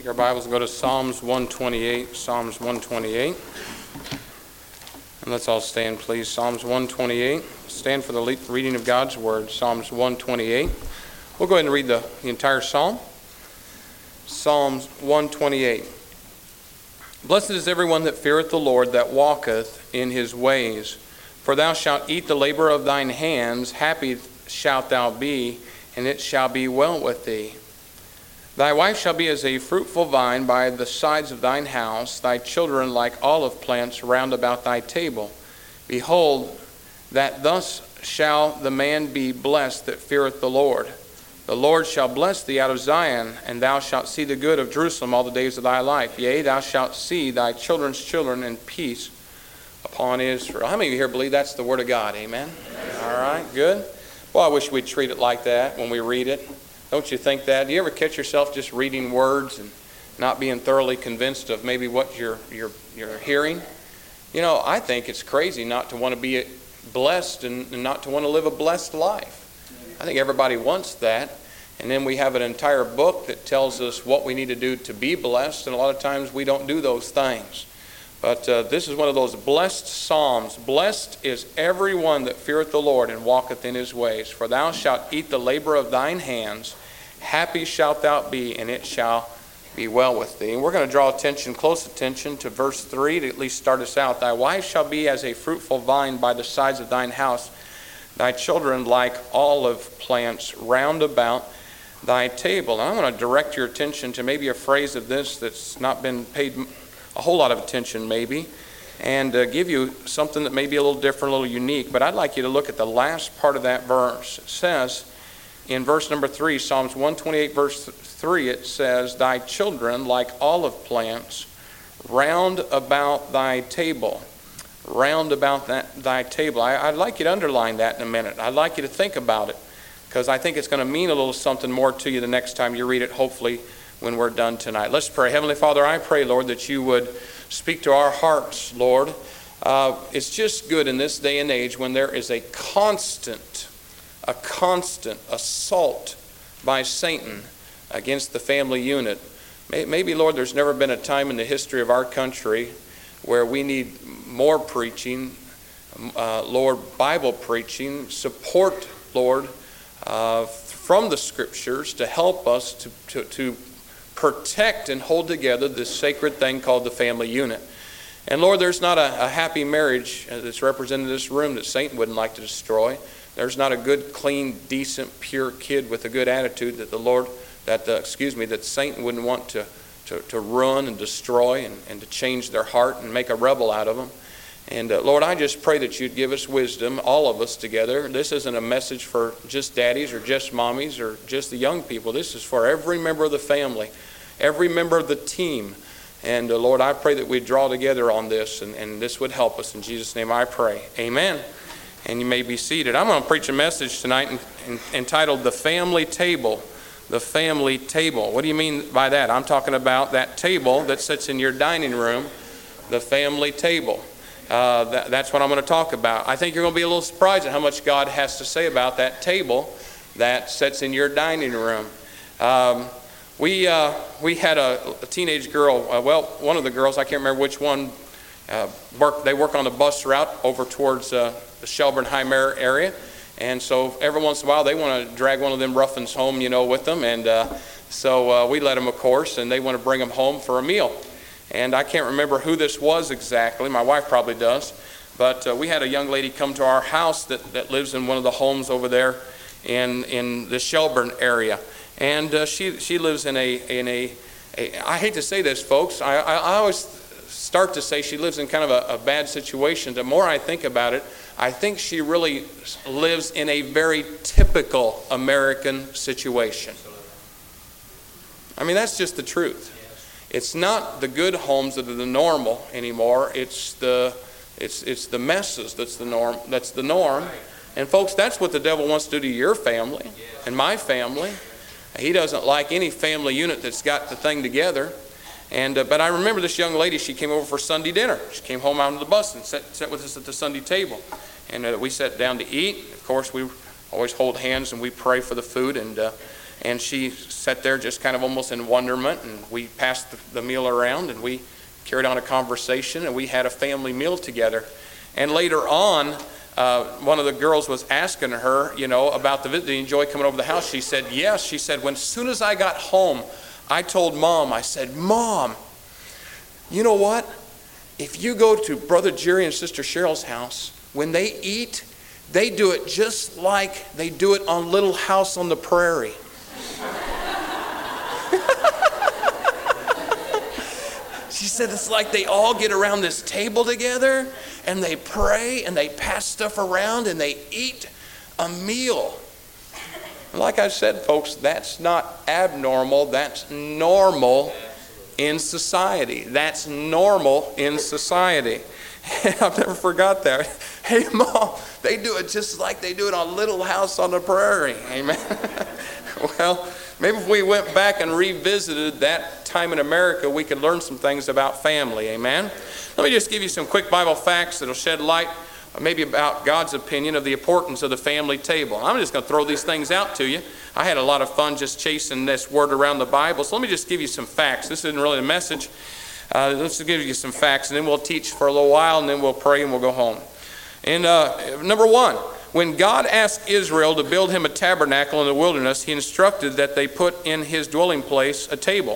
Take our Bibles and go to Psalms 128. Psalms 128. And let's all stand, please. Psalms 128. Stand for the reading of God's Word. Psalms 128. We'll go ahead and read the entire psalm. Psalms 128. Blessed is everyone that feareth the Lord, that walketh in his ways. For thou shalt eat the labor of thine hands. Happy shalt thou be, and it shall be well with thee. Thy wife shall be as a fruitful vine by the sides of thine house, thy children like olive plants round about thy table. Behold, that thus shall the man be blessed that feareth the Lord. The Lord shall bless thee out of Zion, and thou shalt see the good of Jerusalem all the days of thy life. Yea, thou shalt see thy children's children in peace upon Israel. How many of you here believe that's the Word of God? Amen? All right, good. Well, I wish we'd treat it like that when we read it. Don't you think that? Do you ever catch yourself just reading words and not being thoroughly convinced of maybe what you're hearing? You know, I think it's crazy not to want to be blessed and not to want to live a blessed life. I think everybody wants that. And then we have an entire book that tells us what we need to do to be blessed, and a lot of times we don't do those things. But this is one of those blessed psalms. Blessed is everyone that feareth the Lord and walketh in his ways. For thou shalt eat the labor of thine hands. Happy shalt thou be, and it shall be well with thee. And we're going to draw close attention to verse 3 to at least start us out. Thy wife shall be as a fruitful vine by the sides of thine house, thy children like olive plants round about thy table. And I want to direct your attention to maybe a phrase of this that's not been paid a whole lot of attention maybe, and give you something that may be a little different, a little unique. But I'd like you to look at the last part of that verse. It says in verse number 3, Psalms 128 verse 3, it says, thy children like olive plants round about thy table. Round about thy table. I'd like you to underline that in a minute. I'd like you to think about it, because I think it's going to mean a little something more to you the next time you read it, hopefully when we're done tonight. Let's pray. Heavenly Father, I pray, Lord, that you would speak to our hearts, Lord. It's just good in this day and age when there is a constant assault by Satan against the family unit. Maybe, Lord, there's never been a time in the history of our country where we need more preaching, Lord, Bible preaching, support, Lord, from the Scriptures to help us to protect and hold together this sacred thing called the family unit. And Lord, there's not a happy marriage that's represented in this room that Satan wouldn't like to destroy. There's not a good, clean, decent, pure kid with a good attitude that Satan wouldn't want to ruin and destroy and to change their heart and make a rebel out of them. And Lord, I just pray that you'd give us wisdom, all of us together. This isn't a message for just daddies or just mommies or just the young people. This is for every member of the family, every member of the team. And Lord, I pray that we'd draw together on this, and this would help us. In Jesus' name I pray. Amen. And you may be seated. I'm going to preach a message tonight entitled The Family Table. The family table. What do you mean by that? I'm talking about that table that sits in your dining room, the family table. That's what I'm going to talk about. I think you're going to be a little surprised at how much God has to say about that table that sits in your dining room. We had a teenage girl, one of the girls, I can't remember which one, they work on the bus route over towards the Shelburne High Mare area. And so every once in a while they want to drag one of them ruffins home, with them. And so we let them, of course, and they want to bring them home for a meal. And I can't remember who this was exactly. My wife probably does. But we had a young lady come to our house that lives in one of the homes over there in the Shelburne area. And she lives in a I hate to say this, folks. I always start to say she lives in kind of a bad situation. The more I think about it, I think she really lives in a very typical American situation. I mean, that's just the truth. It's not the good homes that are the normal anymore. It's the messes that's the norm. That's the norm. And folks, that's what the devil wants to do to your family and my family. He doesn't like any family unit that's got the thing together. And but I remember this young lady. She came over for Sunday dinner. She came home out on the bus and sat with us at the Sunday table. And we sat down to eat. Of course, we always hold hands and we pray for the food. And And she sat there just kind of almost in wonderment, and we passed the meal around, and we carried on a conversation, and we had a family meal together. And later on, one of the girls was asking her, about the visit. Did you enjoy coming over the house? She said, yes. She said, as soon as I got home, I told Mom, I said, Mom, you know what? If you go to Brother Jerry and Sister Cheryl's house, when they eat, they do it just like they do it on Little House on the Prairie. She said it's like they all get around this table together and they pray and they pass stuff around and they eat a meal. Like I said, folks, that's not abnormal. That's normal in society. That's normal in society. I've never forgot that. Hey, Mom, they do it just like they do it on Little House on the Prairie. Amen. Well, maybe if we went back and revisited that time in America, we could learn some things about family. Amen. Let me just give you some quick Bible facts that will shed light maybe about God's opinion of the importance of the family table. I'm just going to throw these things out to you. I had a lot of fun just chasing this word around the Bible. So let me just give you some facts. This isn't really a message. Let's just give you some facts, and then we'll teach for a little while, and then we'll pray, and we'll go home. And number one, when God asked Israel to build him a tabernacle in the wilderness, he instructed that they put in his dwelling place a table.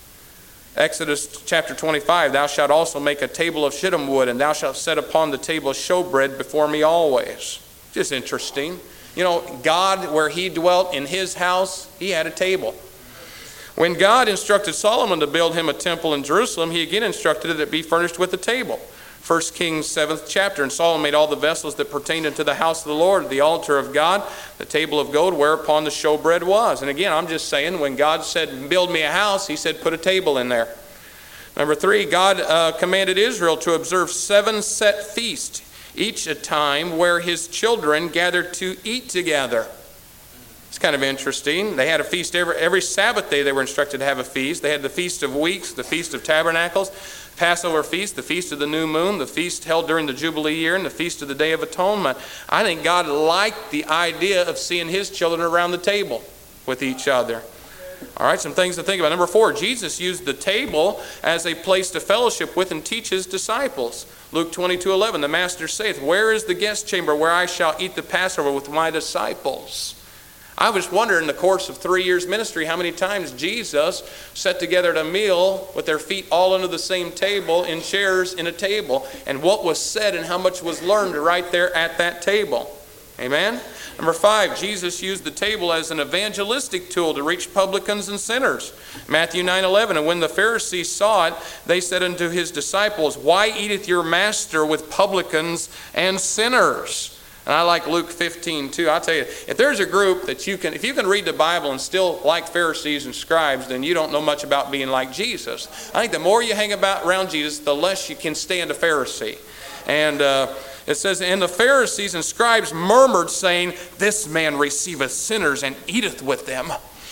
Exodus chapter 25, thou shalt also make a table of shittim wood, and thou shalt set upon the table showbread before me always. Just interesting. God, where he dwelt in his house, he had a table. When God instructed Solomon to build him a temple in Jerusalem, he again instructed that it be furnished with a table. 1 Kings 7th chapter, and Solomon made all the vessels that pertained unto the house of the Lord, the altar of God, the table of gold, whereupon the showbread was. And again, I'm just saying, when God said, build me a house, he said, put a table in there. Number 3, God commanded Israel to observe 7 set feasts, each a time where his children gathered to eat together. It's kind of interesting. They had a feast every Sabbath day. They were instructed to have a feast. They had the Feast of Weeks, the Feast of Tabernacles, Passover feast, the Feast of the New Moon, the feast held during the Jubilee year, and the Feast of the Day of Atonement. I think God liked the idea of seeing his children around the table with each other. All right, some things to think about. Number 4, Jesus used the table as a place to fellowship with and teach his disciples. Luke 22:11, the Master saith, where is the guest chamber where I shall eat the Passover with my disciples? I was wondering in the course of 3 years ministry how many times Jesus sat together at a meal with their feet all under the same table in chairs in a table, and what was said and how much was learned right there at that table. Amen? Number 5, Jesus used the table as an evangelistic tool to reach publicans and sinners. Matthew 9:11, and when the Pharisees saw it, they said unto his disciples, why eateth your master with publicans and sinners? And I like Luke 15 too. I'll tell you, if there's a group that if you can read the Bible and still like Pharisees and scribes, then you don't know much about being like Jesus. I think the more you hang around Jesus, the less you can stand a Pharisee. And it says, and the Pharisees and scribes murmured, saying, this man receiveth sinners and eateth with them.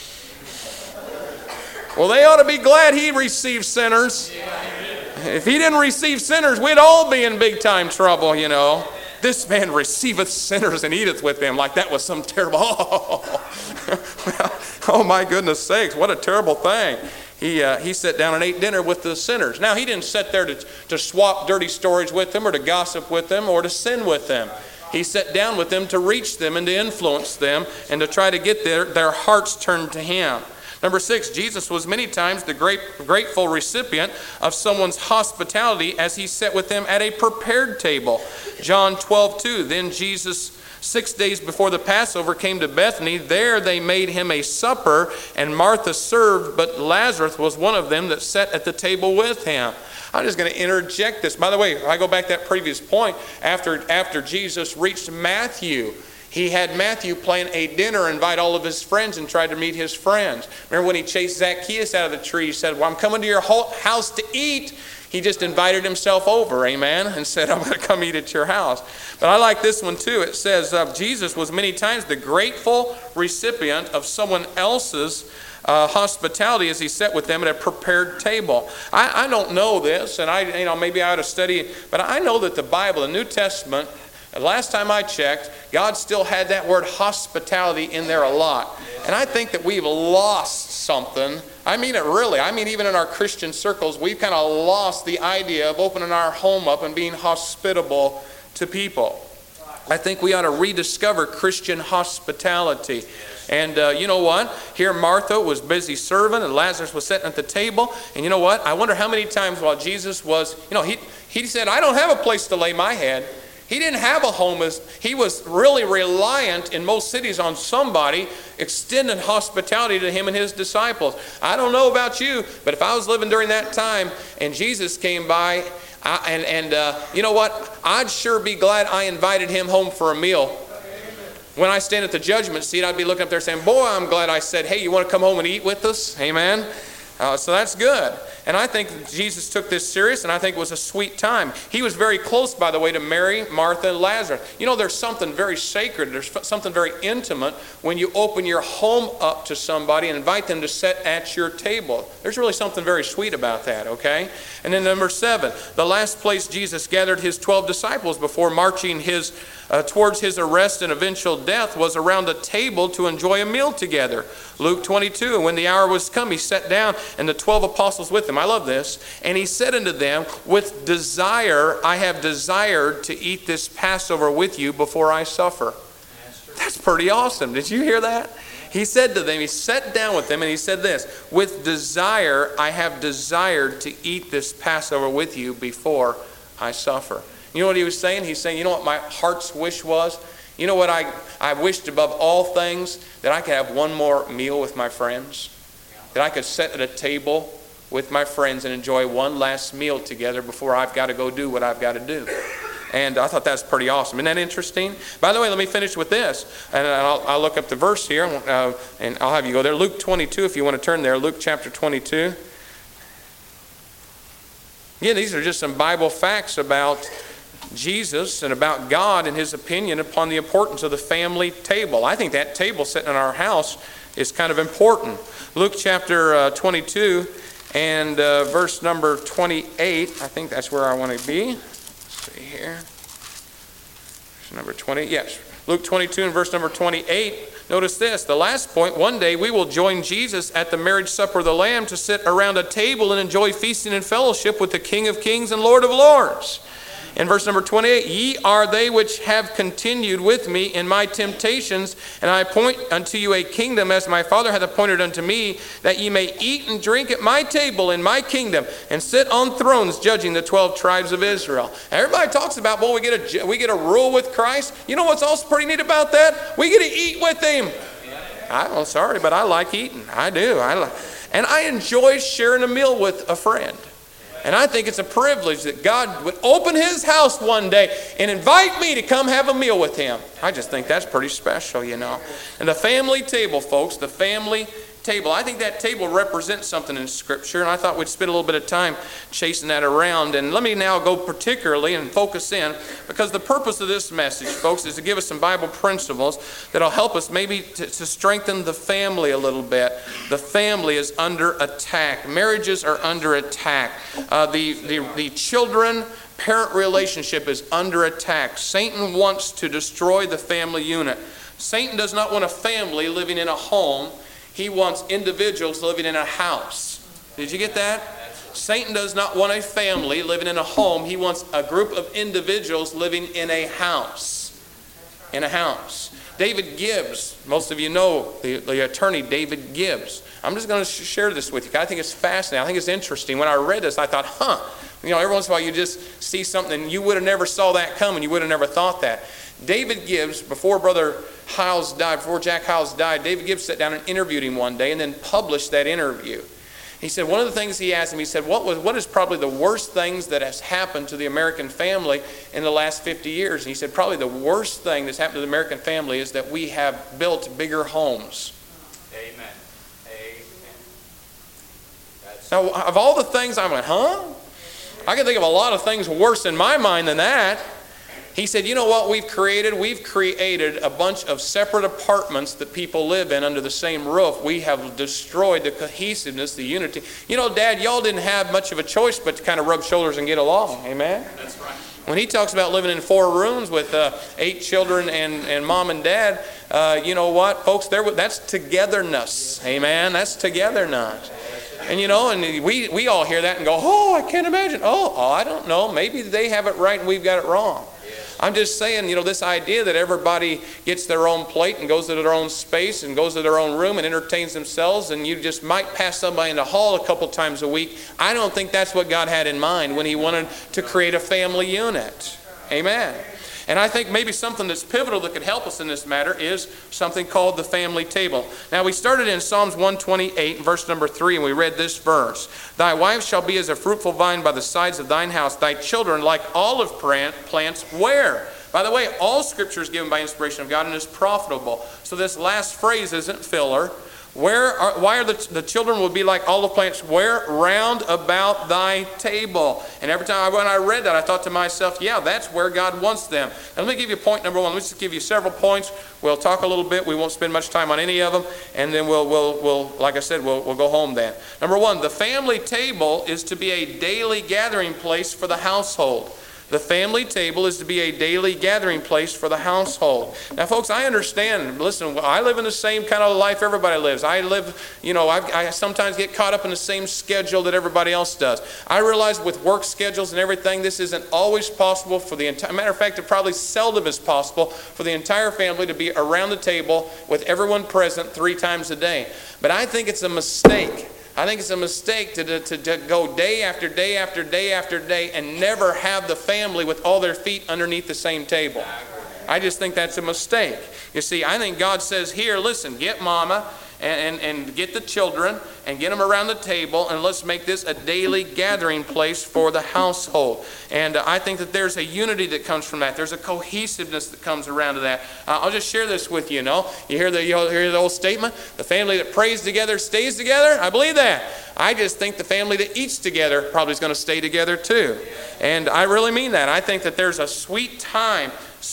Well, they ought to be glad he received sinners. If he didn't receive sinners, we'd all be in big time trouble, This man receiveth sinners and eateth with them. Like that was some terrible, oh my goodness sakes, what a terrible thing. He sat down and ate dinner with the sinners. Now, he didn't sit there to swap dirty stories with them or to gossip with them or to sin with them. He sat down with them to reach them and to influence them and to try to get their hearts turned to him. Number 6, Jesus was many times the grateful recipient of someone's hospitality as he sat with them at a prepared table. John 12:2, then Jesus 6 days before the Passover came to Bethany. There they made him a supper, and Martha served, but Lazarus was one of them that sat at the table with him. I'm just going to interject this. By the way, I go back to that previous point. After Jesus reached Matthew, he had Matthew plan a dinner, invite all of his friends, and tried to meet his friends. Remember when he chased Zacchaeus out of the tree, he said, well, I'm coming to your house to eat. He just invited himself over, amen, and said, I'm going to come eat at your house. But I like this one too. It says, Jesus was many times the grateful recipient of someone else's hospitality as he sat with them at a prepared table. I don't know this, and maybe I ought to study it, but I know that the Bible, the New Testament, last time I checked, God still had that word hospitality in there a lot. And I think that we've lost something. I mean it really. I mean even in our Christian circles, we've kind of lost the idea of opening our home up and being hospitable to people. I think we ought to rediscover Christian hospitality. And you know what? Here Martha was busy serving and Lazarus was sitting at the table. And you know what? I wonder how many times while Jesus was, he said, I don't have a place to lay my head. He didn't have a home. He was really reliant in most cities on somebody extending hospitality to him and his disciples. I don't know about you, but if I was living during that time and Jesus came by, you know what? I'd sure be glad I invited him home for a meal. When I stand at the judgment seat, I'd be looking up there saying, boy, I'm glad I said, hey, you want to come home and eat with us? Amen. So that's good. And I think Jesus took this serious, and I think it was a sweet time. He was very close, by the way, to Mary, Martha, and Lazarus. You know, there's something very sacred, there's something very intimate when you open your home up to somebody and invite them to sit at your table. There's really something very sweet about that, okay? And then number 7, the last place Jesus gathered his 12 disciples before marching towards his arrest and eventual death was around a table to enjoy a meal together. Luke 22, and when the hour was come, he sat down and the 12 apostles with him. I love this. And he said unto them, with desire, I have desired to eat this Passover with you before I suffer. That's pretty awesome. Did you hear that? He said to them, he sat down with them and he said this, with desire, I have desired to eat this Passover with you before I suffer. You know what he was saying? He's saying, you know what my heart's wish was? You know what I wished above all things? That I could have one more meal with my friends. That I could sit at a table with my friends and enjoy one last meal together before I've got to go do what I've got to do. And I thought that's pretty awesome. Isn't that interesting? By the way, let me finish with this. And I'll look up the verse here, and I'll have you go there. Luke 22, if you want to turn there. Luke chapter 22. Yeah, these are just some Bible facts about Jesus and about God and his opinion upon the importance of the family table. I think that table sitting in our house is kind of important. Luke chapter 22 and verse number 28. I think that's where I want to be. Let's see here. Verse number 20. Yes. Luke 22 and verse number 28. Notice this. The last point. One day we will join Jesus at the marriage supper of the Lamb to sit around a table and enjoy feasting and fellowship with the King of Kings and Lord of Lords. In verse number 28, ye are they which have continued with me in my temptations, and I appoint unto you a kingdom as my Father hath appointed unto me, that ye may eat and drink at my table in my kingdom, and sit on thrones judging the 12 tribes of Israel. Everybody talks about, well, we get a rule with Christ. You know what's also pretty neat about that? We get to eat with him. I'm sorry, but I like eating. I do. And I enjoy sharing a meal with a friend. And I think it's a privilege that God would open his house one day and invite me to come have a meal with him. I just think that's pretty special, you know. And the family table, folks, the family table. I think that table represents something in Scripture, and I thought we'd spend a little bit of time chasing that around. And let me now go particularly and focus in, because the purpose of this message, folks, is to give us some Bible principles that'll help us maybe to strengthen the family a little bit. The family is under attack. Marriages are under attack. The children-parent relationship is under attack. Satan wants to destroy the family unit. Satan does not want a family living in a home. He wants individuals living in a house. Did you get that? Satan does not want a family living in a home. He wants a group of individuals living in a house. In a house. David Gibbs, most of you know the attorney David Gibbs. I'm just going to share this with you. I think it's fascinating. I think it's interesting. When I read this, I thought, you know, every once in a while you just see something and you would have never saw that coming. You would have never thought that. David Gibbs, before Brother Hiles died, before Jack Hiles died, David Gibbs sat down and interviewed him one day and then published that interview. He said, one of the things he asked him, he said, what is probably the worst things that has happened to the American family in the last 50 years? And he said, probably the worst thing that's happened to the American family is that we have built bigger homes. Amen. Now, of all the things, I went, I can think of a lot of things worse in my mind than that. He said, you know what we've created? We've created a bunch of separate apartments that people live in under the same roof. We have destroyed the cohesiveness, the unity. You know, Dad, y'all didn't have much of a choice but to kind of rub shoulders and get along. Amen? That's right. When he talks about living in 4 rooms with 8 children and mom and dad, you know what, folks, that's togetherness. Amen? That's togetherness. And you know, and we all hear that and go, oh, I can't imagine. Oh, I don't know. Maybe they have it right and we've got it wrong. I'm just saying, you know, this idea that everybody gets their own plate and goes to their own space and goes to their own room and entertains themselves, and you just might pass somebody in the hall a couple times a week. I don't think that's what God had in mind when he wanted to create a family unit. Amen. And I think maybe something that's pivotal that could help us in this matter is something called the family table. Now, we started in Psalms 128, verse number 3, and we read this verse. Thy wife shall be as a fruitful vine by the sides of thine house, thy children like olive plants where? By the way, all Scripture is given by inspiration of God and is profitable. So this last phrase isn't filler. Why are the children will be like olive plants? Where? Round about thy table. And every time when I read that, I thought to myself, yeah, that's where God wants them. Now, let me give you point number 1. Let's just give you several points. We'll talk a little bit. We won't spend much time on any of them. And then we'll like I said, we'll go home then. Number 1, the family table is to be a daily gathering place for the household. The family table is to be a daily gathering place for the household. Now, folks, I understand. Listen, I live in the same kind of life everybody lives. I live, you know, I sometimes get caught up in the same schedule that everybody else does. I realize with work schedules and everything, this isn't always possible for the entire, matter of fact, it probably seldom is possible for the entire family to be around the table with everyone present 3 times a day. But I think it's a mistake. I think it's a mistake to go day after day after day after day and never have the family with all their feet underneath the same table. I just think that's a mistake. You see, I think God says here, listen, get mama and get the children and get them around the table, and let's make this a daily gathering place for the household. And I think that there's a unity that comes from that. There's a cohesiveness that comes around to that. I'll just share this with you. You hear the old statement, the family that prays together stays together? I believe that. I just think the family that eats together probably is going to stay together too. And I really mean that. I think that there's a sweet time,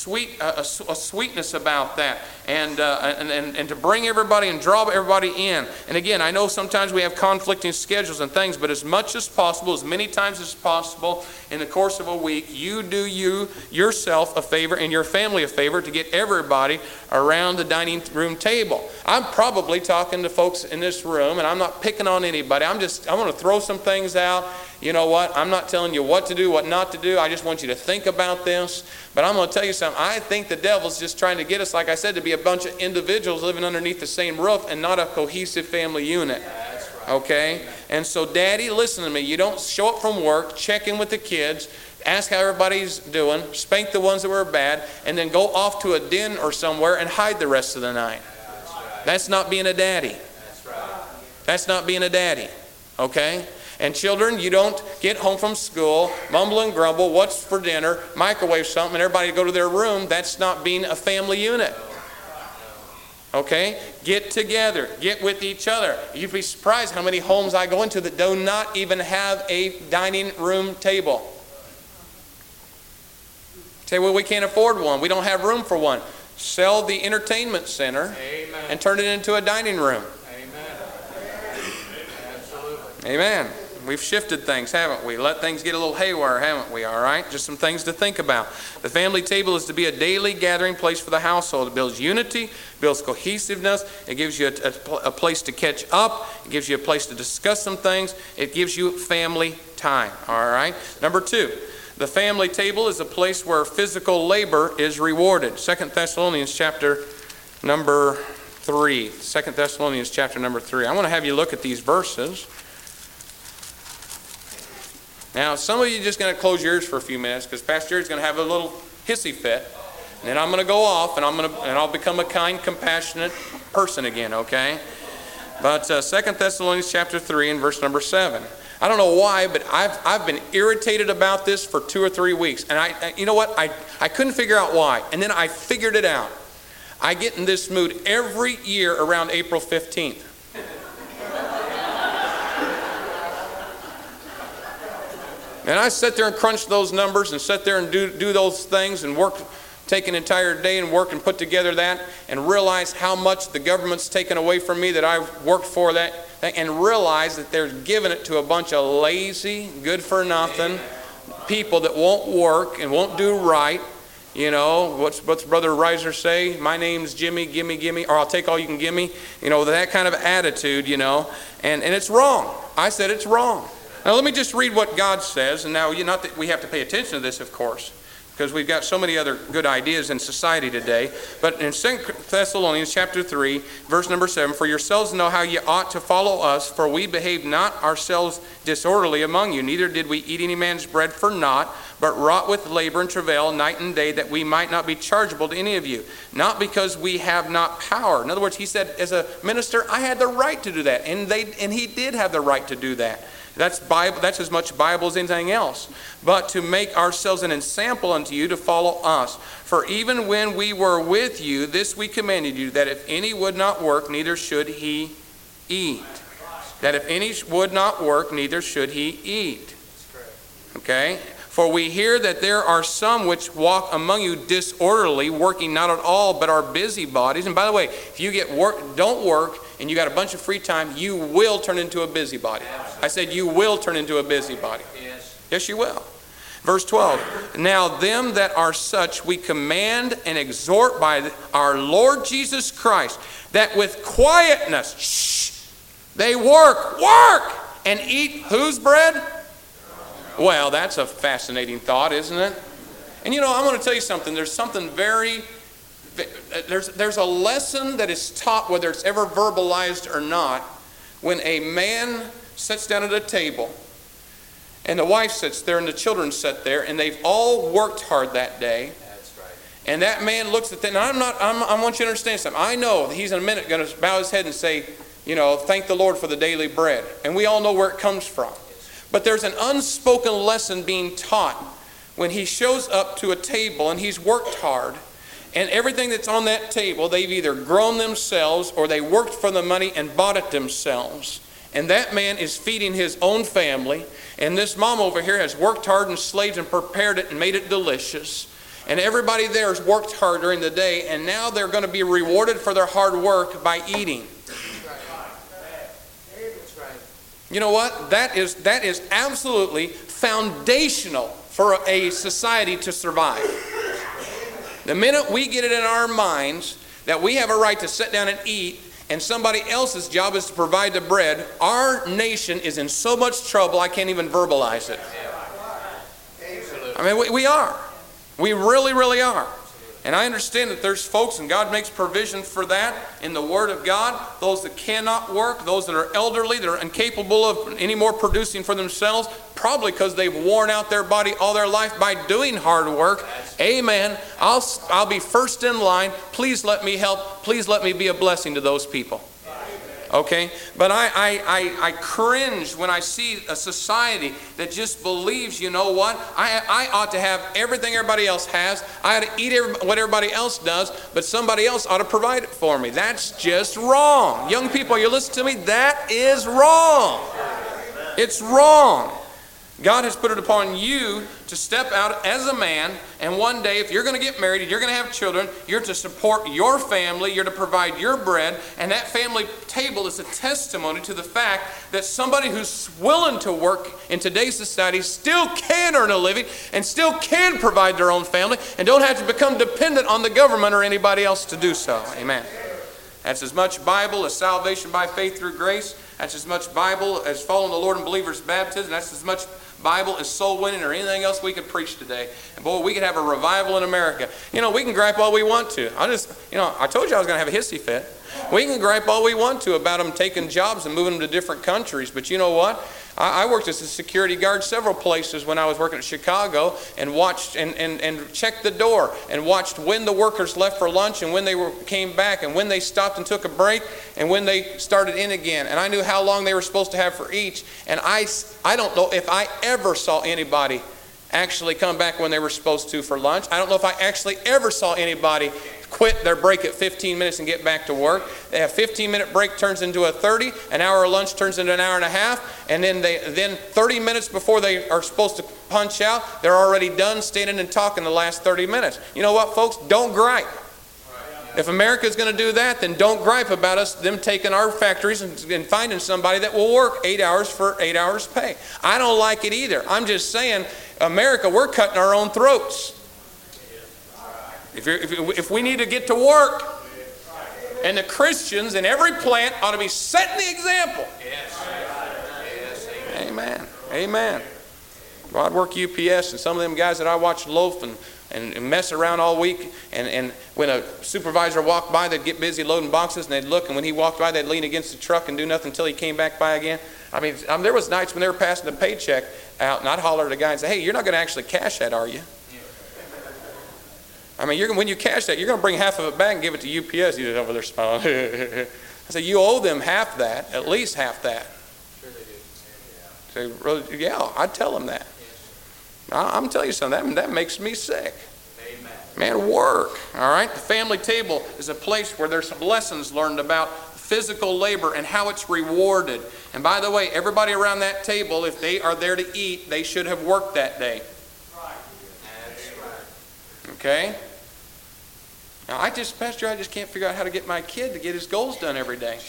a sweetness about that, and to bring everybody and draw everybody in. And again, I know sometimes we have conflicting schedules and things, but as much as possible, as many times as possible in the course of a week, you do yourself a favor and your family a favor to get everybody around the dining room table. I'm probably talking to folks in this room, and I'm not picking on anybody. I want to throw some things out. You know what? I'm not telling you what to do, what not to do. I just want you to think about this. But I'm going to tell you something. I think the devil's just trying to get us, like I said, to be a bunch of individuals living underneath the same roof and not a cohesive family unit. Okay? And so, Daddy, listen to me. You don't show up from work, check in with the kids, ask how everybody's doing, spank the ones that were bad, and then go off to a den or somewhere and hide the rest of the night. That's not being a daddy. That's not being a daddy. Okay? And children, you don't get home from school, mumble and grumble, what's for dinner, microwave something, and everybody go to their room. That's not being a family unit. Okay? Get together. Get with each other. You'd be surprised how many homes I go into that do not even have a dining room table. Say, well, we can't afford one. We don't have room for one. Sell the entertainment center. Amen. And turn it into a dining room. Amen. Absolutely. Amen. We've shifted things, haven't we? Let things get a little haywire, haven't we? All right? Just some things to think about. The family table is to be a daily gathering place for the household. It builds unity, builds cohesiveness. It gives you a place to catch up. It gives you a place to discuss some things. It gives you family time. All right? Number 2, the family table is a place where physical labor is rewarded. 2 Thessalonians chapter number 3. 2 Thessalonians chapter number 3. I want to have you look at these verses. Now, some of you are just going to close your ears for a few minutes because Pastor Jerry's going to have a little hissy fit. And then I'm going to go off and I'll become a kind, compassionate person again, okay? But 2 Thessalonians chapter 3 and verse number 7. I don't know why, but I've been irritated about this for 2 or 3 weeks. And you know what? I couldn't figure out why. And then I figured it out. I get in this mood every year around April 15th. And I sit there and crunch those numbers and sit there and do those things and work, take an entire day and work and put together that and realize how much the government's taken away from me that I've worked for that, and realize that they're giving it to a bunch of lazy, good-for-nothing people that won't work and won't do right. You know, what's Brother Reiser say? My name's Jimmy, gimme, or I'll take all you can give me. You know, that kind of attitude, you know. And it's wrong. I said it's wrong. Now let me just read what God says. And now, not that we have to pay attention to this, of course, because we've got so many other good ideas in society today. But in 2 Thessalonians chapter 3, verse number 7, for yourselves know how ye ought to follow us, for we behaved not ourselves disorderly among you, neither did we eat any man's bread for naught, but wrought with labor and travail night and day, that we might not be chargeable to any of you, not because we have not power. In other words, he said, as a minister, I had the right to do that, and he did have the right to do that. That's Bible. That's as much Bible as anything else. But to make ourselves an ensample unto you to follow us. For even when we were with you, this we commanded you, that if any would not work, neither should he eat. That if any would not work, neither should he eat. Okay? For we hear that there are some which walk among you disorderly, working not at all, but are busybodies. And by the way, if you don't work, and you got a bunch of free time, you will turn into a busybody. I said you will turn into a busybody. Yes, you will. Verse 12, now them that are such we command and exhort by our Lord Jesus Christ, that with quietness, they work, and eat whose bread? Well, that's a fascinating thought, isn't it? And you know, I'm going to tell you something. There's something there's a lesson that is taught, whether it's ever verbalized or not, when a man sits down at a table and the wife sits there and the children sit there and they've all worked hard that day. That's right. And that man looks at them. And I want you to understand something. I know that he's in a minute going to bow his head and say, you know, thank the Lord for the daily bread. And we all know where it comes from. But there's an unspoken lesson being taught when he shows up to a table and he's worked hard. And everything that's on that table, they've either grown themselves or they worked for the money and bought it themselves. And that man is feeding his own family. And this mom over here has worked hard and slaved and prepared it and made it delicious. And everybody there has worked hard during the day. And now they're going to be rewarded for their hard work by eating. You know what? That is absolutely foundational for a society to survive. The minute we get it in our minds that we have a right to sit down and eat and somebody else's job is to provide the bread, our nation is in so much trouble I can't even verbalize it. I mean, we are. We really, really are. And I understand that there's folks, and God makes provision for that in the Word of God. Those that cannot work, those that are elderly, that are incapable of any more producing for themselves, probably because they've worn out their body all their life by doing hard work. Amen. I'll be first in line. Please let me help. Please let me be a blessing to those people. Okay? But I cringe when I see a society that just believes, you know what? I ought to have everything everybody else has. I ought to eat what everybody else does, but somebody else ought to provide it for me. That's just wrong. Young people, you listen to me? That is wrong. It's wrong. God has put it upon you to step out as a man, and one day if you're going to get married and you're going to have children, you're to support your family, you're to provide your bread, and that family table is a testimony to the fact that somebody who's willing to work in today's society still can earn a living and still can provide their own family and don't have to become dependent on the government or anybody else to do so. Amen. That's as much Bible as salvation by faith through grace. That's as much Bible as following the Lord in believers' baptism. That's as much Bible as soul winning or anything else we could preach today. And boy, we could have a revival in America. You know, we can gripe all we want to. I told you I was going to have a hissy fit. We can gripe all we want to about them taking jobs and moving them to different countries. But you know what? I worked as a security guard several places when I was working at Chicago and watched and checked the door and watched when the workers left for lunch and when they came back and when they stopped and took a break and when they started in again. And I knew how long they were supposed to have for each. And I don't know if I ever saw anybody actually come back when they were supposed to for lunch. I don't know if I actually ever saw anybody quit their break at 15 minutes and get back to work. They have 15-minute break turns into a 30, an hour of lunch turns into an hour and a half, and then 30 minutes before they are supposed to punch out, they're already done standing and talking the last 30 minutes. You know what, folks? Don't gripe. If America's going to do that, then don't gripe about them taking our factories and finding somebody that will work 8 hours for 8 hours pay. I don't like it either. I'm just saying, America, we're cutting our own throats. If we need to get to work, and the Christians in every plant ought to be setting the example. Amen. Amen. Well, I'd work UPS, and some of them guys that I watched loaf and mess around all week, and when a supervisor walked by, they'd get busy loading boxes, and they'd look, and when he walked by, they'd lean against the truck and do nothing until he came back by again. I mean, there was nights when they were passing the paycheck out, and I'd holler at a guy and say, hey, you're not going to actually cash that, are you? I mean, when you cash that, you're going to bring half of it back and give it to UPS. He's over there smiling. I said, you owe them half that, at least half that. Sure they do. Say, yeah, I'd tell them that. I'm telling you something, that makes me sick. Amen. Man, work, all right? The family table is a place where there's some lessons learned about physical labor and how it's rewarded. And by the way, everybody around that table, if they are there to eat, they should have worked that day. Right. That's right. Okay? Now, Pastor, I just can't figure out how to get my kid to get his goals done every day.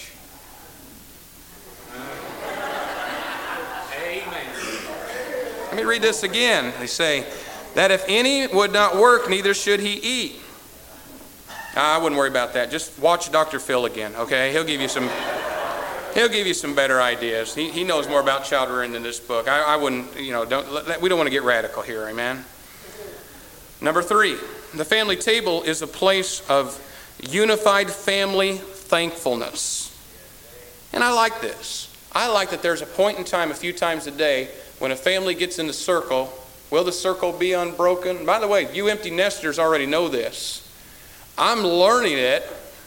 Amen. Let me read this again. They say, that if any would not work, neither should he eat. I wouldn't worry about that. Just watch Dr. Phil again, okay? He'll give you some better ideas. He knows more about child rearing than this book. I wouldn't, we don't want to get radical here, amen? Number 3, the family table is a place of unified family thankfulness. And I like this. I like that there's a point in time, a few times a day, when a family gets in the circle. Will the circle be unbroken? By the way, you empty nesters already know this. I'm learning it.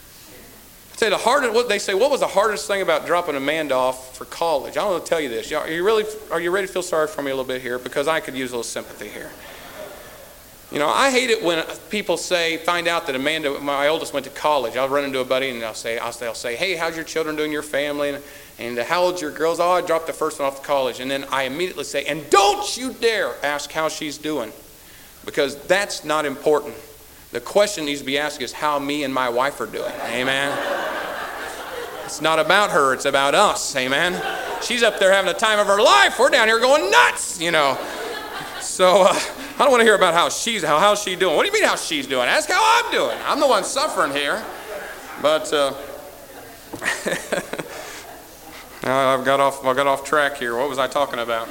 They say, what was the hardest thing about dropping Amanda off for college? I want to tell you this. Are you ready to feel sorry for me a little bit here? Because I could use a little sympathy here. I hate it when people find out that Amanda, my oldest, went to college. I'll run into a buddy and I'll say, hey, how's your children doing, your family? And how old's your girls? Oh, I dropped the first one off to college. And then I immediately say, and don't you dare ask how she's doing, because that's not important. The question needs to be asked is how me and my wife are doing. Amen. It's not about her, it's about us. Amen. She's up there having the time of her life. We're down here going nuts, So I don't want to hear about how's she doing. What do you mean how she's doing? Ask how I'm doing. I'm the one suffering here. But I got off track here. What was I talking about?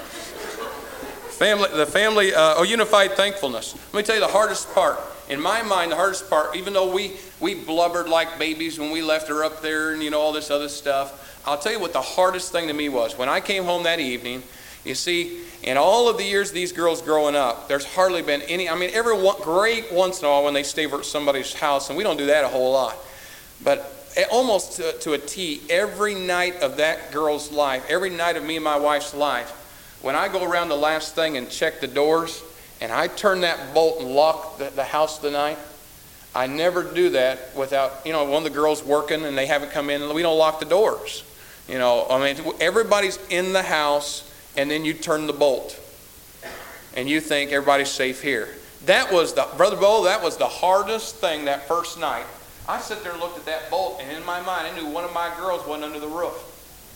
Unified thankfulness. Let me tell you the hardest part. In my mind, the hardest part, even though we blubbered like babies when we left her up there and all this other stuff, I'll tell you what the hardest thing to me was. When I came home that evening, you see, in all of the years of these girls growing up, there's hardly been any, great once in a while when they stay over at somebody's house, and we don't do that a whole lot. But almost to a T, every night of that girl's life, every night of me and my wife's life, when I go around the last thing and check the doors, and I turn that bolt and lock the house of the night, I never do that without, one of the girls working and they haven't come in, and we don't lock the doors. Everybody's in the house, and then you turn the bolt, and you think everybody's safe here. Brother Bo, that was the hardest thing that first night. I sit there and looked at that bolt, and in my mind, I knew one of my girls wasn't under the roof.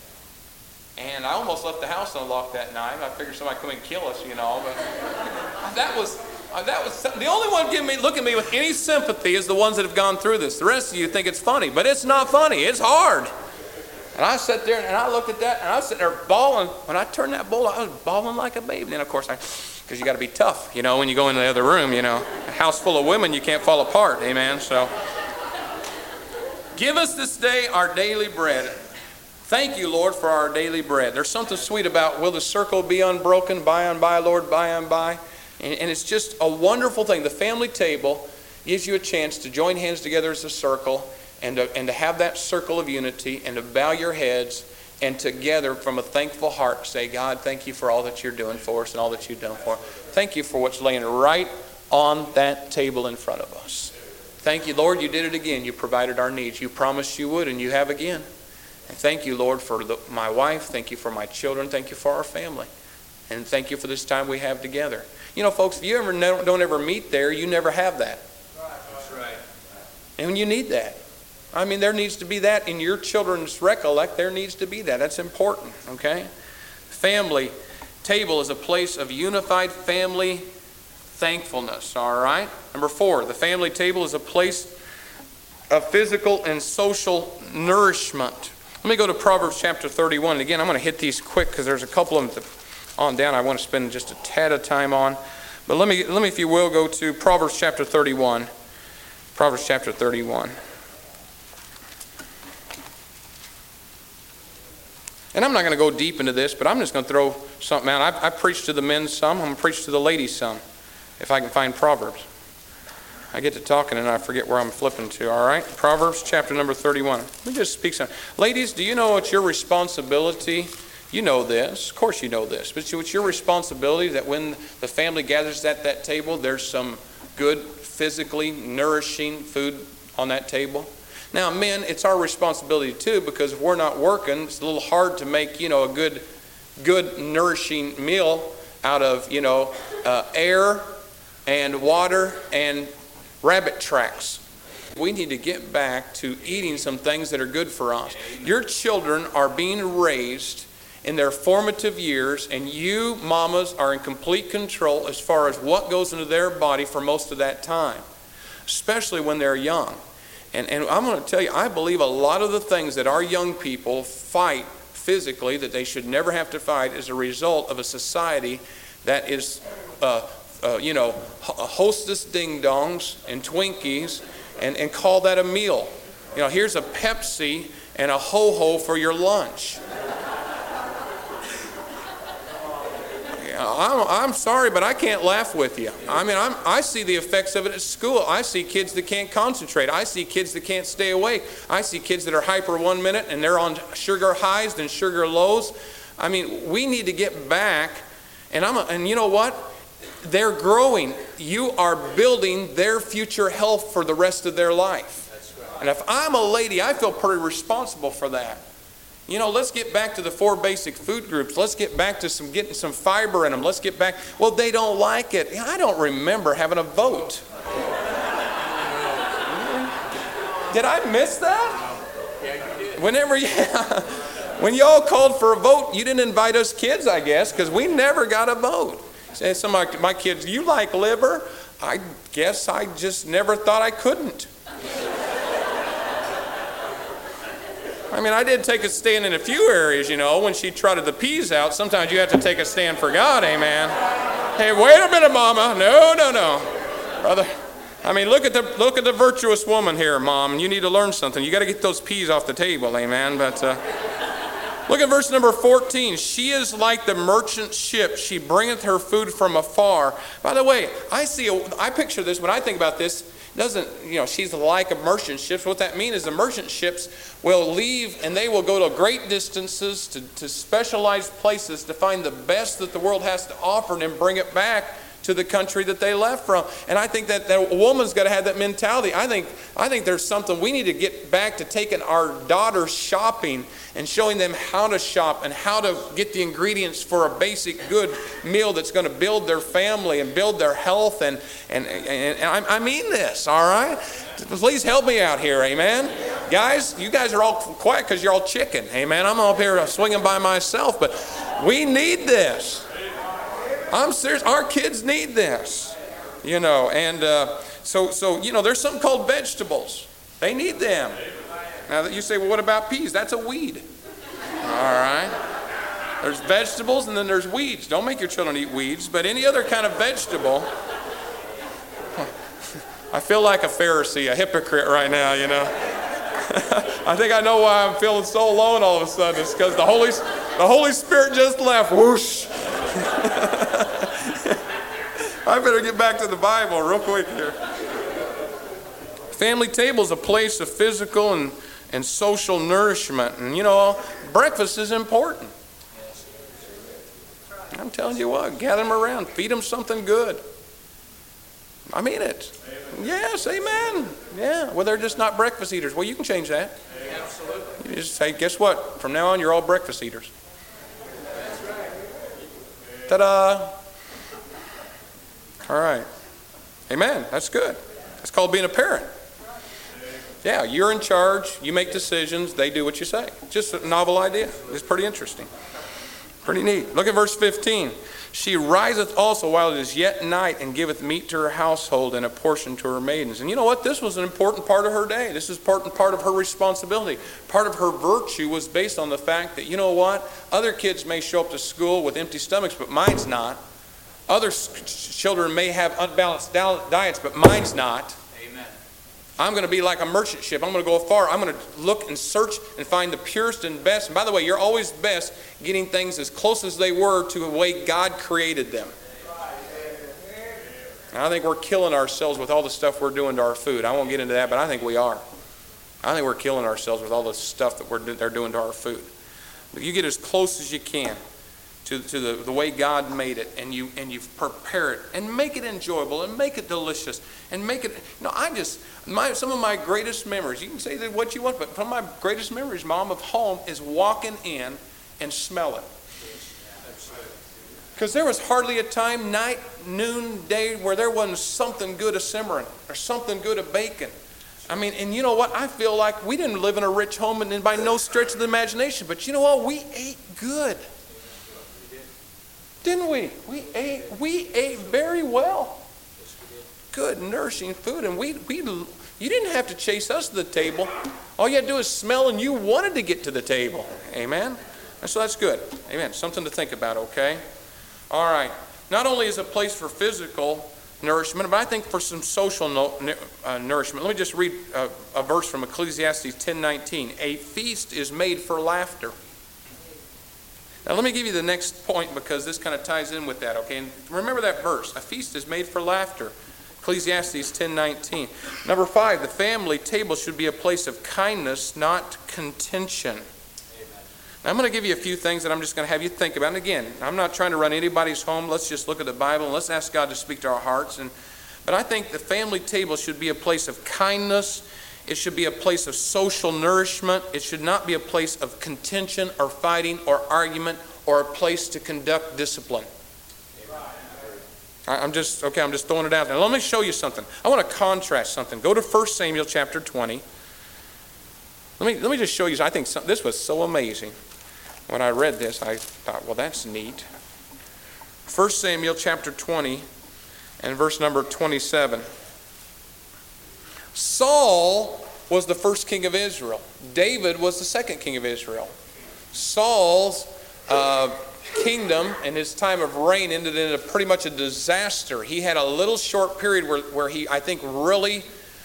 And I almost left the house unlocked that night. I figured somebody would come and kill us, But that was the only one looking at me with any sympathy is the ones that have gone through this. The rest of you think it's funny, but it's not funny. It's hard. And I sat there and I looked at that, and I was sitting there bawling. When I turned that bolt, I was bawling like a baby. And then, of course, because you got to be tough, when you go into the other room, a house full of women, you can't fall apart. Amen. So, give us this day our daily bread. Thank you, Lord, for our daily bread. There's something sweet about, will the circle be unbroken by and by, Lord, by and by? And it's just a wonderful thing. The family table gives you a chance to join hands together as a circle and to have that circle of unity and to bow your heads and together from a thankful heart say, God, thank you for all that you're doing for us and all that you've done for us. Thank you for what's laying right on that table in front of us. Thank you, Lord, you did it again. You provided our needs. You promised you would, and you have again. And thank you, Lord, for my wife. Thank you for my children. Thank you for our family. And thank you for this time we have together. Folks, if you don't ever meet there, you never have that. That's right. And you need that. There needs to be that in your children's recollect. There needs to be that. That's important, okay? Family table is a place of unified family thankfulness, all right? Number 4, the family table is a place of physical and social nourishment. Let me go to Proverbs chapter 31. And again, I'm going to hit these quick because there's a couple of them on down I want to spend just a tad of time on. But let me, if you will, go to Proverbs chapter 31. Proverbs chapter 31. And I'm not going to go deep into this, but I'm just going to throw something out. I preach to the men some. I'm going to preach to the ladies some, if I can find Proverbs. I get to talking and I forget where I'm flipping to, all right? Proverbs chapter number 31. Let me just speak some. Ladies, do you know it's your responsibility? You know this. Of course you know this. But it's your responsibility that when the family gathers at that table, there's some good, physically nourishing food on that table. Now, men, it's our responsibility too, because if we're not working, it's a little hard to make, a good nourishing meal out of, air and water and rabbit tracks. We need to get back to eating some things that are good for us. Your children are being raised in their formative years, and you, mamas, are in complete control as far as what goes into their body for most of that time, especially when they're young. And I'm going to tell you, I believe a lot of the things that our young people fight physically that they should never have to fight is a result of a society that is, hostess ding-dongs and Twinkies and call that a meal. Here's a Pepsi and a ho-ho for your lunch. I'm sorry, but I can't laugh with you. I see the effects of it at school. I see kids that can't concentrate. I see kids that can't stay awake. I see kids that are hyper 1 minute and they're on sugar highs then sugar lows. We need to get back, and you know what? They're growing. You are building their future health for the rest of their life. That's right. And if I'm a lady, I feel pretty responsible for that. Let's get back to the 4 basic food groups. Let's get back to getting some fiber in them. Let's get back. Well, they don't like it. I don't remember having a vote. Did I miss that? Yeah, you did. When y'all called for a vote, you didn't invite us kids, I guess, because we never got a vote. Say, some of my kids, you like liver? I guess I just never thought I couldn't. I did take a stand in a few areas, when she trotted the peas out. Sometimes you have to take a stand for God, amen. Hey, wait a minute, Mama. No. Brother, look at the virtuous woman here, Mom. You need to learn something. You got to get those peas off the table, amen. But look at verse number 14. She is like the merchant ship. She bringeth her food from afar. By the way, I picture this when I think about this. She's like a merchant ships. What that means is the merchant ships will leave and they will go to great distances to specialized places to find the best that the world has to offer and then bring it back to the country that they left from. And I think that a woman's got to have that mentality. I think there's something we need to get back to, taking our daughters shopping and showing them how to shop and how to get the ingredients for a basic good meal that's going to build their family and build their health. And I mean this, all right? Please help me out here, amen? Guys, you guys are all quiet because you're all chicken, amen? I'm up here swinging by myself, but we need this. I'm serious. Our kids need this, and so there's something called vegetables. They need them. Now that you say, well, what about peas? That's a weed. All right. There's vegetables and then there's weeds. Don't make your children eat weeds, but any other kind of vegetable. I feel like a Pharisee, a hypocrite right now, I think I know why I'm feeling so alone all of a sudden. It's because the Holy Spirit just left. Whoosh. I better get back to the Bible real quick here. Family table is a place of physical and social nourishment. And breakfast is important. I'm telling you what, gather them around, feed them something good. I mean it. Yes, amen. Yeah, well, they're just not breakfast eaters. Well, you can change that. Absolutely. You just say, guess what? From now on, you're all breakfast eaters. Ta-da! All right. Amen. That's good. That's called being a parent. Yeah, you're in charge. You make decisions. They do what you say. Just a novel idea. It's pretty interesting. Pretty neat. Look at verse 15. She riseth also while it is yet night, and giveth meat to her household and a portion to her maidens. And you know what? This was an important part of her day. This is important part of her responsibility. Part of her virtue was based on the fact that, you know what? Other kids may show up to school with empty stomachs, but mine's not. Other children may have unbalanced diets, but mine's not. Amen. I'm going to be like a merchant ship. I'm going to go far. I'm going to look and search and find the purest and best. And by the way, you're always best getting things as close as they were to the way God created them. And I think we're killing ourselves with all the stuff we're doing to our food. I won't get into that, but I think we are. I think we're killing ourselves with all the stuff that they're doing to our food. But you get as close as you can to the way God made it, and you prepare it and make it enjoyable and make it delicious and make it. Some of my greatest memories. You can say that what you want, but some of my greatest memories, Mom, of home is walking in and smelling. Because there was hardly a time, night, noon, day, where there wasn't something good a simmering or something good a baking. I mean, and you know what? I feel like we didn't live in a rich home and by no stretch of the imagination, but you know what? We ate good. Didn't we? We ate very well. Good, nourishing food. And you didn't have to chase us to the table. All you had to do is smell, and you wanted to get to the table. Amen? And so that's good. Amen. Something to think about, okay? All right. Not only is it a place for physical nourishment, but I think for some social nourishment. Let me just read a verse from Ecclesiastes 10:19. A feast is made for laughter. Now let me give you the next point, because this kind of ties in with that, okay? And remember that verse. A feast is made for laughter. Ecclesiastes 10:19. Number 5, the family table should be a place of kindness, not contention. Now, I'm going to give you a few things that I'm just going to have you think about. And again, I'm not trying to run anybody's home. Let's just look at the Bible and let's ask God to speak to our hearts. But I think the family table should be a place of kindness. It should be a place of social nourishment. It should not be a place of contention or fighting or argument or a place to conduct discipline. I'm just throwing it out there. Let me show you something. I want to contrast something. Go to 1 Samuel chapter 20. Let me just show you. I think this was so amazing. When I read this, I thought, well, that's neat. 1 Samuel chapter 20 and verse number 27. Saul was the first king of Israel. David was the second king of Israel. Saul's kingdom and his time of reign ended in pretty much a disaster. He had a little short period where he, I think, really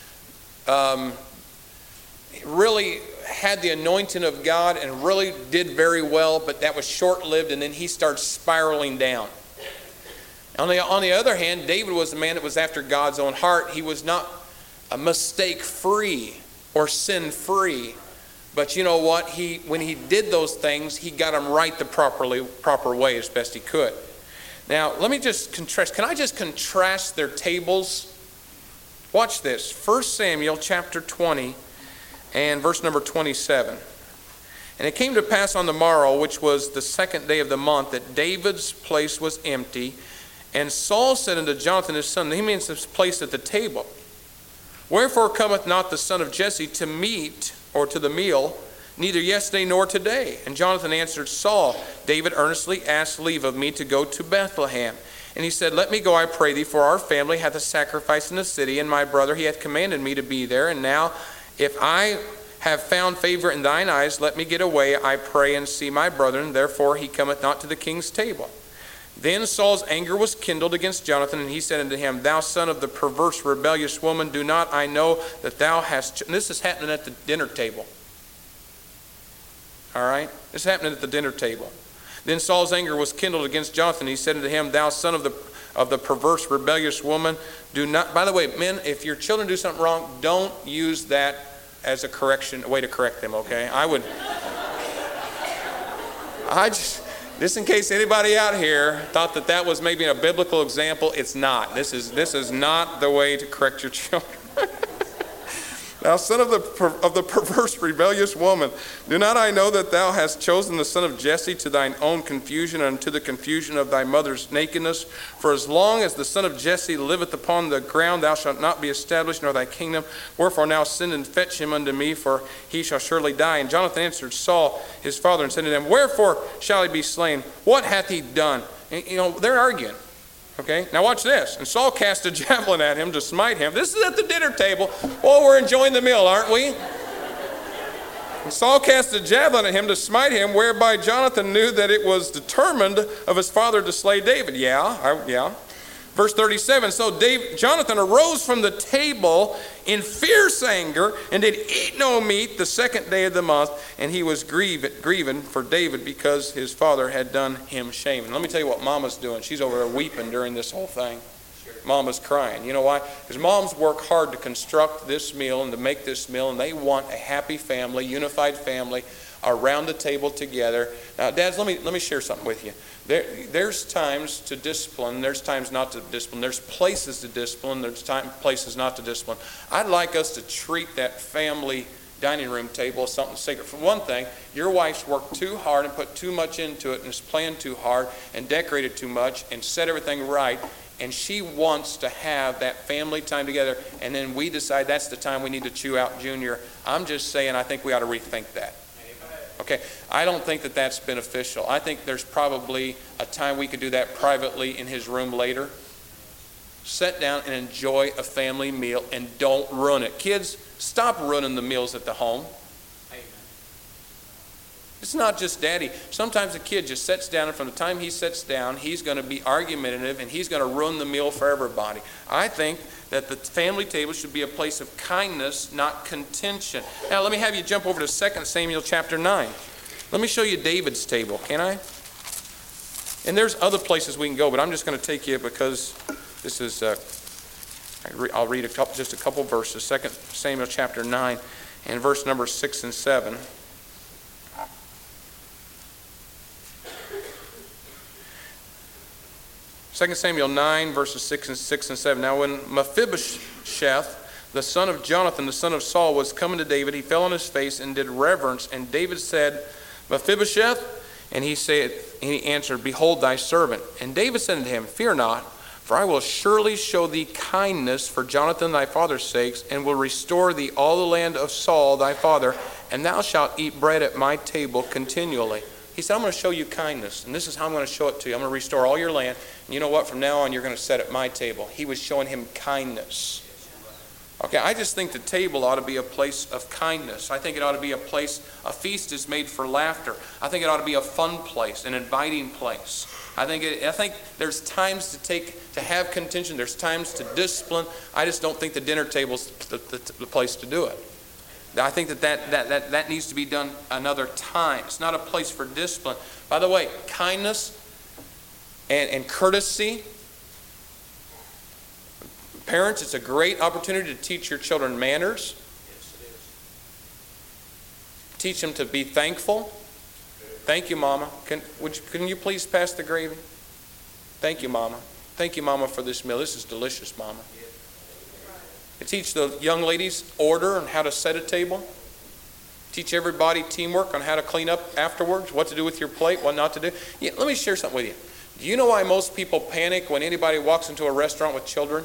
had the anointing of God and really did very well, but that was short-lived, and then he started spiraling down. On the other hand, David was a man that was after God's own heart. He was not mistake-free or sin-free, but you know what? When he did those things, he got them right the proper way as best he could. Now, let me just contrast. Can I just contrast their tables? Watch this. 1 Samuel chapter 20 and verse number 27. And it came to pass on the morrow, which was the second day of the month, that David's place was empty. And Saul said unto Jonathan his son, he means this place at the table, wherefore cometh not the son of Jesse to meat or to the meal, neither yesterday nor today? And Jonathan answered Saul, David earnestly asked leave of me to go to Bethlehem. And he said, let me go, I pray thee, for our family hath a sacrifice in the city, and my brother, he hath commanded me to be there. And now, if I have found favor in thine eyes, let me get away, I pray, and see my brethren. Therefore he cometh not to the king's table. Then Saul's anger was kindled against Jonathan, and he said unto him, thou son of the perverse, rebellious woman, do not I know that thou hast... And this is happening at the dinner table. All right? This is happening at the dinner table. Then Saul's anger was kindled against Jonathan. He said unto him, thou son of the perverse, rebellious woman, do not... By the way, men, if your children do something wrong, don't use that as a way to correct them, okay? Just in case anybody out here thought that was maybe a biblical example, it's not. This is not the way to correct your children. Thou son of the perverse, rebellious woman, do not I know that thou hast chosen the son of Jesse to thine own confusion and to the confusion of thy mother's nakedness? For as long as the son of Jesse liveth upon the ground, thou shalt not be established, nor thy kingdom. Wherefore now send and fetch him unto me, for he shall surely die. And Jonathan answered Saul his father and said to him, Wherefore shall he be slain? What hath he done? And, they're arguing. Okay, now watch this. And Saul cast a javelin at him to smite him. This is at the dinner table. Oh, we're enjoying the meal, aren't we? And Saul cast a javelin at him to smite him, whereby Jonathan knew that it was determined of his father to slay David. Yeah. Verse 37, so Jonathan arose from the table in fierce anger and did eat no meat the second day of the month, and he was grieving for David because his father had done him shame. And let me tell you what Mama's doing. She's over there weeping during this whole thing. Mama's crying. You know why? Because moms work hard to construct this meal and to make this meal, and they want a happy family, unified family, around the table together. Now, dads, let me share something with you. There's times to discipline. There's times not to discipline. There's places to discipline. There's places not to discipline. I'd like us to treat that family dining room table as something sacred. For one thing, your wife's worked too hard and put too much into it and is planned too hard and decorated too much and set everything right. And she wants to have that family time together. And then we decide that's the time we need to chew out Junior. I'm just saying I think we ought to rethink that. Okay, I don't think that that's beneficial. I think there's probably a time we could do that privately in his room later. Sit down and enjoy a family meal and don't ruin it. Kids, stop ruining the meals at the home. Amen. It's not just daddy. Sometimes a kid just sits down, and from the time he sits down, he's going to be argumentative and he's going to ruin the meal for everybody. I think that the family table should be a place of kindness, not contention. Now, let me have you jump over to 2 Samuel chapter 9. Let me show you David's table, can I? And there's other places we can go, but I'm just going to take you because this is, I'll read just a couple verses. 2 Samuel chapter 9 and verse number 6 and 7. Second Samuel 9, verses 6 and 7. Now when Mephibosheth, the son of Jonathan, the son of Saul, was coming to David, he fell on his face and did reverence. And David said, Mephibosheth? And he answered, Behold thy servant. And David said unto him, Fear not, for I will surely show thee kindness for Jonathan thy father's sakes, and will restore thee all the land of Saul thy father, and thou shalt eat bread at my table continually. He said, I'm going to show you kindness, and this is how I'm going to show it to you. I'm going to restore all your land, and you know what? From now on, you're going to sit at my table. He was showing him kindness. Okay, I just think the table ought to be a place of kindness. I think it ought to be a place, a feast is made for laughter. I think it ought to be a fun place, an inviting place. I think there's times to have contention. There's times to discipline. I just don't think the dinner table's the place to do it. I think that needs to be done another time. It's not a place for discipline. By the way, kindness and courtesy. Parents, it's a great opportunity to teach your children manners. Yes, it is. Teach them to be thankful. Thank you, Mama. Can you please pass the gravy? Thank you, Mama. Thank you, Mama, for this meal. This is delicious, Mama. Teach the young ladies order and how to set a table. Teach everybody teamwork on how to clean up afterwards, what to do with your plate, what not to do. Yeah, let me share something with you. Do you know why most people panic when anybody walks into a restaurant with children?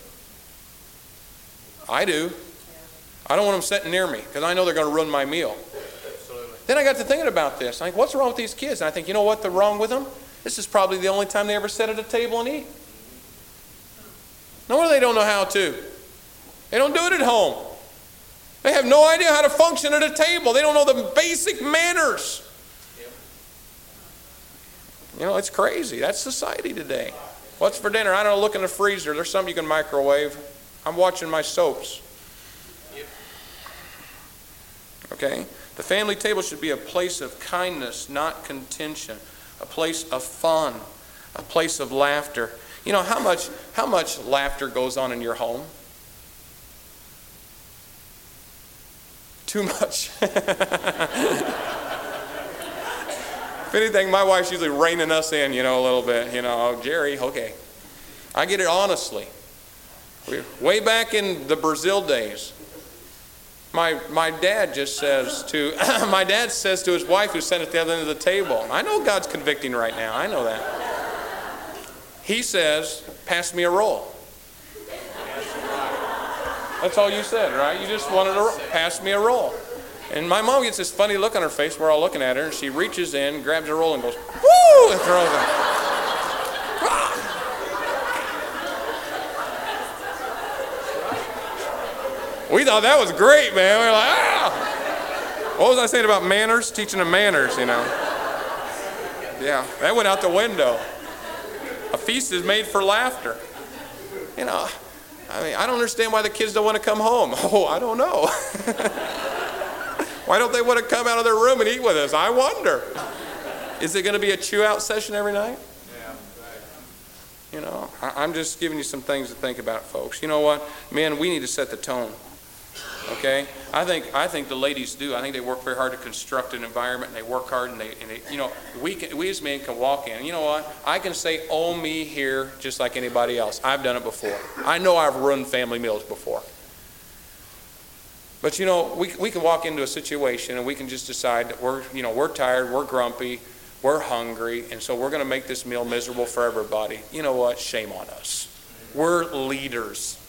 I do. I don't want them sitting near me because I know they're going to ruin my meal. Absolutely. Then I got to thinking about this. I think, what's wrong with these kids? And I think, you know what's wrong with them? This is probably the only time they ever sit at a table and eat. No wonder they don't know how to. They don't do it at home. They have no idea how to function at a table. They don't know the basic manners. You know, it's crazy. That's society today. What's for dinner? I don't know. Look in the freezer. There's something you can microwave. I'm watching my soaps. Okay? The family table should be a place of kindness, not contention. A place of fun. A place of laughter. You know, how much laughter goes on in your home? Too much. If anything, my wife's usually reining us in, a little bit. Oh, Jerry, okay. I get it honestly. Way back in the Brazil days, my dad just says to, my dad says to his wife who's sitting at the other end of the table, I know God's convicting right now, I know that. He says, pass me a roll. That's all you said, right? You just wanted to pass me a roll. And my mom gets this funny look on her face. We're all looking at her, and she reaches in, grabs a roll, and goes, woo, and throws it. We thought that was great, man. We were like, ah! What was I saying about manners? Teaching them manners, you know. Yeah, that went out the window. A feast is made for laughter. You know, I mean, I don't understand why the kids don't want to come home. Oh, I don't know. Why don't they want to come out of their room and eat with us? I wonder. Is it going to be a chew-out session every night? Yeah, right. You know, I'm just giving you some things to think about, folks. You know what? Men, we need to set the tone. Okay? I think the ladies do. I think they work very hard to construct an environment, and they work hard, and they you know, we as men can walk in. And you know what? I can say, oh, me here, just like anybody else. I've done it before. I know I've ruined family meals before. But you know, we can walk into a situation and we can just decide that we're tired, we're grumpy, we're hungry, and so we're going to make this meal miserable for everybody. You know what? Shame on us. We're leaders.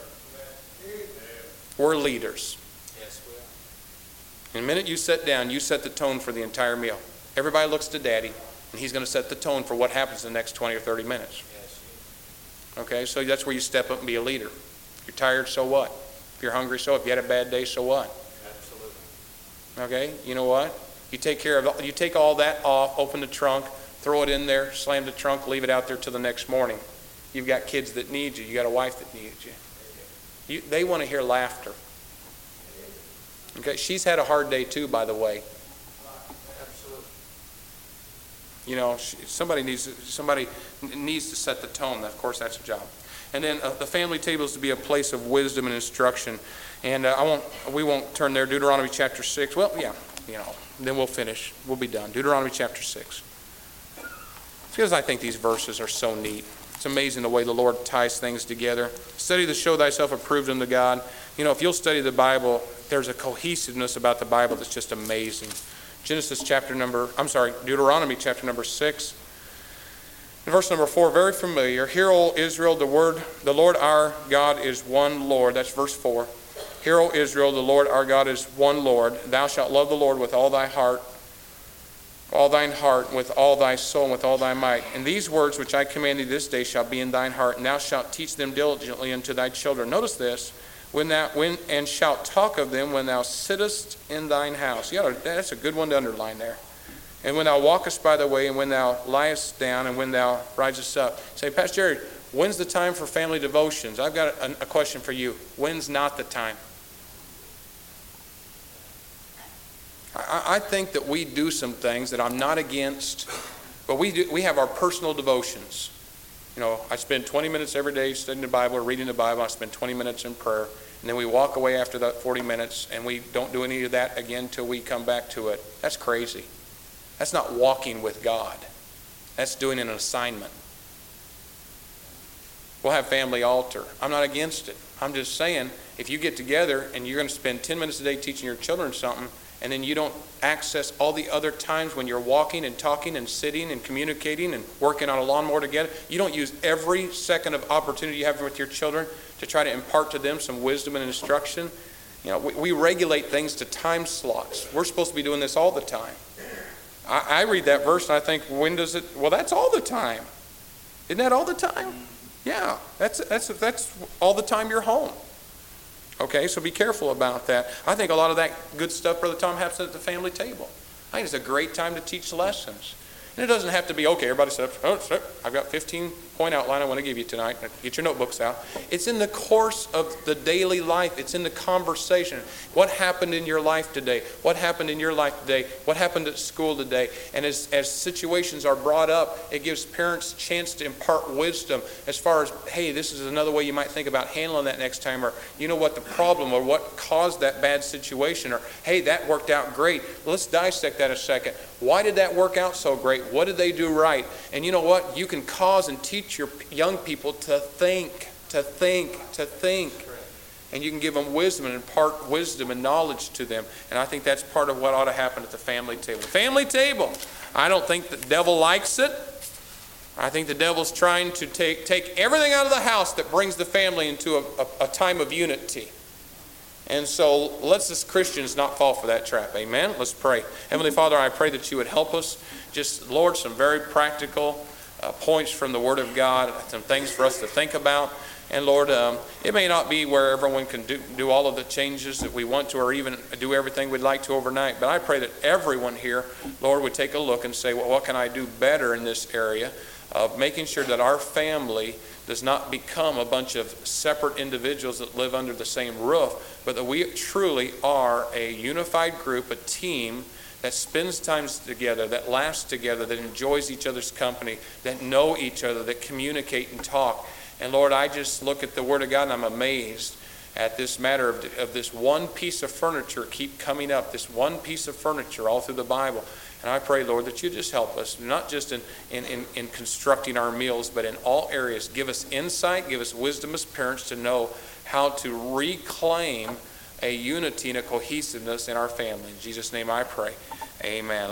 We're leaders. Yes, we are. And the minute you sit down, you set the tone for the entire meal. Everybody looks to Daddy, and he's going to set the tone for what happens in the next 20 or 30 minutes. Yes. Okay, so that's where you step up and be a leader. If you're tired, so what? If you're hungry, so what? If you had a bad day, so what? Absolutely. Okay, you know what? You take all that off, open the trunk, throw it in there, slam the trunk, leave it out there till the next morning. You've got kids that need you. You got a wife that needs you. They want to hear laughter. Okay, she's had a hard day too, by the way. Absolutely. You know, somebody needs to set the tone. Of course, that's a job. And then the family table is to be a place of wisdom and instruction. And we won't turn there. Deuteronomy chapter 6. Well, yeah, you know, then we'll finish. We'll be done. Deuteronomy chapter 6. Because I think these verses are so neat. It's amazing the way the Lord ties things together. Study to show thyself approved unto God. You know, if you'll study the Bible, there's a cohesiveness about the Bible that's just amazing. Deuteronomy chapter number 6. In verse number 4, very familiar. Hear, O Israel, the Lord our God is one Lord. That's verse 4. Hear, O Israel, the Lord our God is one Lord. Thou shalt love the Lord with all thy heart, all thine heart, with all thy soul, and with all thy might. And these words which I command thee this day shall be in thine heart, and thou shalt teach them diligently unto thy children. Notice this, and shalt talk of them when thou sittest in thine house. That's a good one to underline there. And when thou walkest by the way, and when thou liest down, and when thou risest up. Say, Pastor Jerry, when's the time for family devotions? I've got a question for you. When's not the time? I think that we do some things that I'm not against, but we have our personal devotions. You know, I spend 20 minutes every day studying the Bible or reading the Bible. I spend 20 minutes in prayer. And then we walk away after that 40 minutes, and we don't do any of that again until we come back to it. That's crazy. That's not walking with God. That's doing an assignment. We'll have family altar. I'm not against it. I'm just saying, if you get together and you're going to spend 10 minutes a day teaching your children something, and then you don't access all the other times when you're walking and talking and sitting and communicating and working on a lawnmower together, you don't use every second of opportunity you have with your children to try to impart to them some wisdom and instruction. You know, we regulate things to time slots. We're supposed to be doing this all the time. I read that verse and I think, when does it? Well, that's all the time. Isn't that all the time? Yeah, that's all the time you're home. Okay, so be careful about that. I think a lot of that good stuff, Brother Tom, happens at the family table. I think it's a great time to teach lessons. And it doesn't have to be, okay, everybody sit up. Oh, sit. I've got 15-point outline I want to give you tonight. Get your notebooks out. It's in the course of the daily life. It's in the conversation. What happened in your life today? What happened in your life today? What happened at school today? And as situations are brought up, it gives parents a chance to impart wisdom as far as, hey, this is another way you might think about handling that next time, or you know what the problem or what caused that bad situation, or hey, that worked out great. Let's dissect that a second. Why did that work out so great? What did they do right? And you know what? You can cause and teach your young people to think. and you can give them wisdom and impart wisdom and knowledge to them. And I think that's part of what ought to happen at the family table. The family table, I don't think the devil likes it. I think the devil's trying to take everything out of the house that brings the family into a time of unity. And so let's as Christians not fall for that trap. Amen? Let's pray. Heavenly Father, I pray that you would help us. Just, Lord, some very practical points from the Word of God, some things for us to think about. And Lord, it may not be where everyone can do all of the changes that we want to, or even do everything we'd like to overnight. But I pray that everyone here, Lord, would take a look and say, well, what can I do better in this area of making sure that our family does not become a bunch of separate individuals that live under the same roof, but that we truly are a unified group, a team that spends time together, that laughs together, that enjoys each other's company, that know each other, that communicate and talk. And Lord, I just look at the Word of God and I'm amazed at this matter of this one piece of furniture keep coming up, this one piece of furniture all through the Bible. And I pray, Lord, that you just help us, not just in constructing our meals, but in all areas. Give us insight, give us wisdom as parents to know how to reclaim a unity and a cohesiveness in our family. In Jesus' name I pray. Amen.